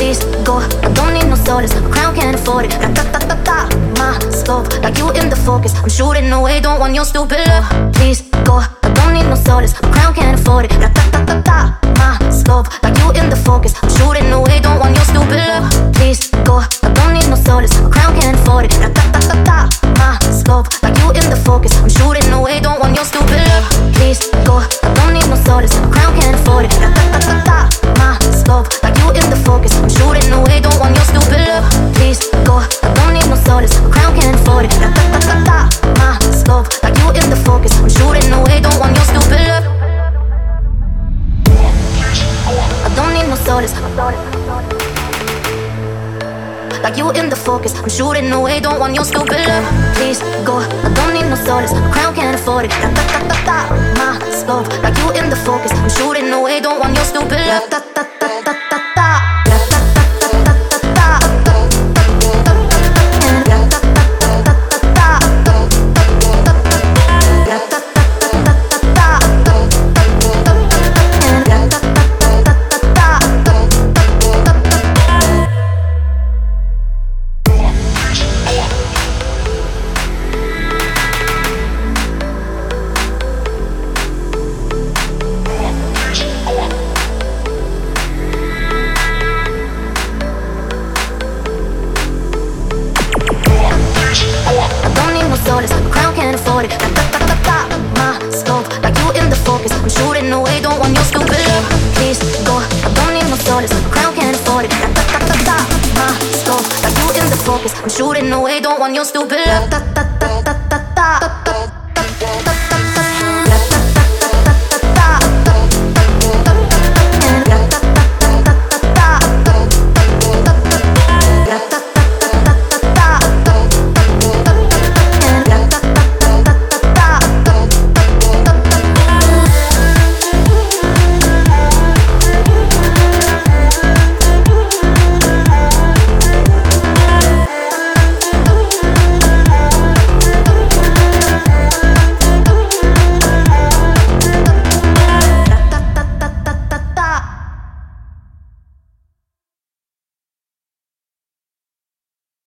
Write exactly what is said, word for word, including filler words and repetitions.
please go. I don't need no solace, a crown can't afford it. Ra-ta-ta-ta-ta, my scope, like you in the focus. I'm shooting away, don't want your stupid love. Please go, I don't need no solace, a crown can't afford it. Ra-ta-ta-ta-ta, my scope, like you in the focus. I'm shooting away, don't want your stupid love. Please go, I don't need no solace, a crown can't afford it. Ra-ta-ta-ta-ta, my scope, like you in the focus. I'm shooting away, don't want your stupid love. Please go, I don't need no solace, a crown can't afford it. Ra-ta-ta-ta-ta, my scope, like you in the focus. I'm shooting away, don't want your stupid love. Please go, I don't need no solace, a crown can't afford it. Ra-ta-ta-ta-ta, my scope, like you in the focus. I'm shooting away, don't want your stupid love. I don't need no solace, like you in the focus. I'm shooting away, don't want your stupid love. Please go, I don't need no solace, a crown can't afford it. Ra-ta-ta-ta-ta, my scope, like you in the focus. I'm shooting away, don't want your stupid love. Ra-ta-ta-ta-ta-ta-ta, solace, a crown can't afford it. Ta-ta-ta-ta-ta, my scope, like you in the focus. I'm shooting away, don't want your stupid love. Please go, I don't need no solace, a crown can't afford it. Ta-ta-ta-ta-ta, my scope, like you in the focus. I'm shooting away, don't want your stupid love. Ta-ta-ta-ta-ta-ta.